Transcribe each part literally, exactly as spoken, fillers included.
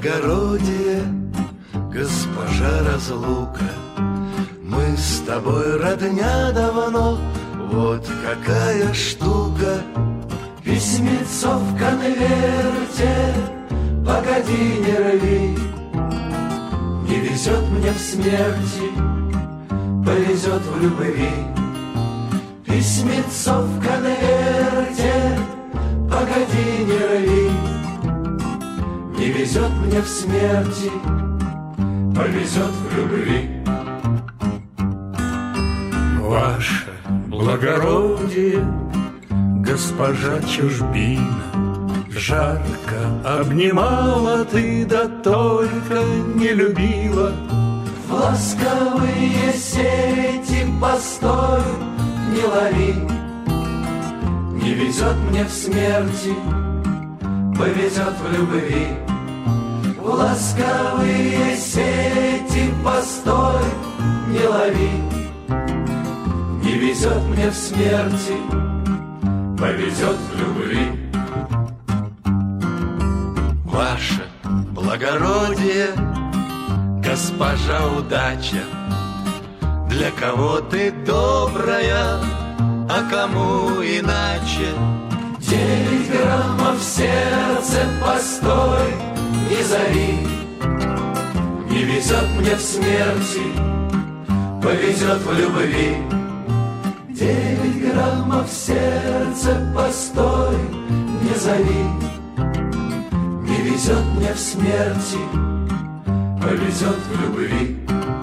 благородие, госпожа разлука. Мы с тобой родня давно, вот какая штука. Письмецо в конверте, погоди, не рви. Не везет мне в смерти, повезет в любви. Письмецо в конверте, погоди, не рви. Не везет мне в смерти, повезет в любви. Ваше благородие, госпожа чужбина, жарко обнимала ты, да только не любила. В ласковые сети постой, не лови. Не везет мне в смерти, повезет в любви. В ласковые сети постой, не лови. Не везет мне в смерти, повезет в любви. Ваше благородие, госпожа удача, для кого ты добрая, а кому иначе. Девять граммов в сердце, постой, не зови. Не везет мне в смерти, повезет в любви. Девять граммов в сердце, постой, не зови. Не везет мне в смерти, повезет в любви.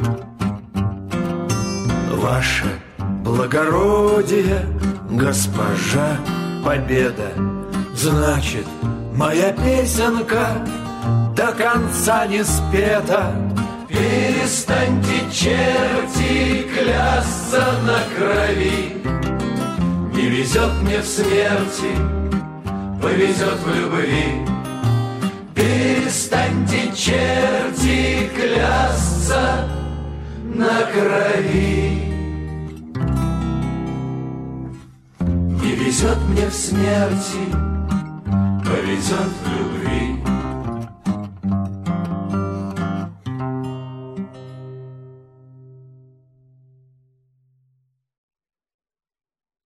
Ваше благородие, госпожа победа, значит, моя песенка до конца не спета. Перестаньте, черти, клясться на крови. Не везет мне в смерти, повезет в любви. Перестаньте, черти, клясться на крови. Не везет мне в смерти, повезет в любви.